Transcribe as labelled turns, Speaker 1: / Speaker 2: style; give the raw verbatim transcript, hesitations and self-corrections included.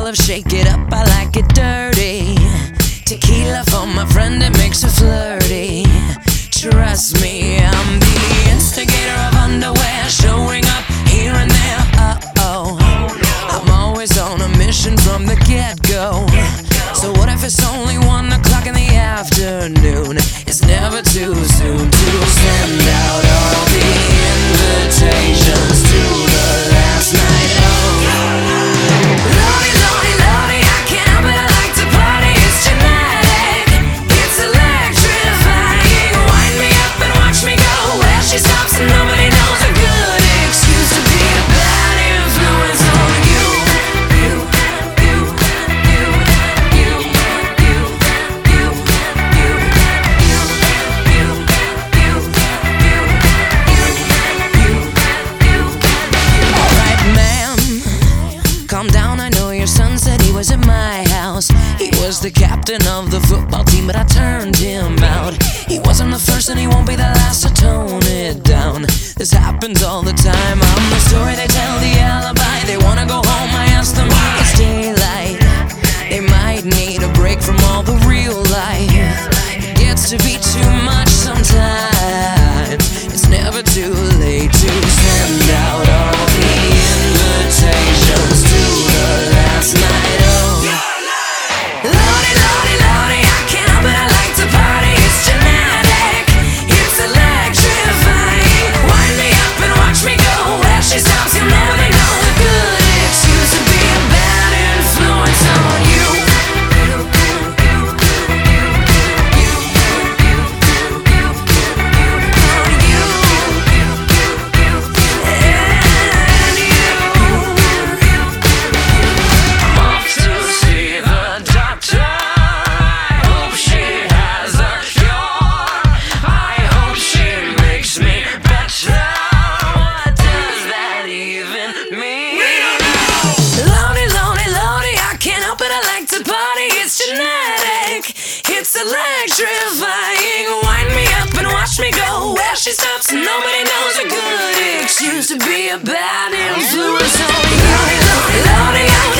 Speaker 1: of shake it up, I like it dirty. Tequila for my friend, it makes her flirty. Trust me, I'm the instigator of underwear, showing up here and there. Uh-oh, I'm always on a mission from the get-go. So what if it's only one o'clock in the afternoon? It's never too soon to send out all the invitations to the last night. Oh, Lordy, Lordy, Lordy, I can't help it, I like to party. It's genetic, it's electrifying. Wind me up and watch me go where she stops and nobody knows. A good excuse to be a bad influence on you. You, you, you, you, you, you, you, you, you, you, you. Alright, ma'am, calm down, I know your son said he was at my house. He was the captain of the football team, but I turned him out. He wasn't the first and he won't be the last, so tone it down. This happens all the time, I'm the story they tell, the alibi. They wanna go home, I ask them why it's daylight. They might need a break from all the real life. It gets to be too much sometimes. It's never too late to send out all the invitations to the last night. Oh, Lordy, Lordy, Lordy, I can't help it, I like to party. It's genetic, it's electrifying. Wind me up and watch me go where she stops, you'll never know. A good excuse to be a bad influence on you. It's electrifying. Wind me up and watch me go where she stops and nobody knows. A good excuse to be a bad influence on you. Lordy, Lordy, Lordy, I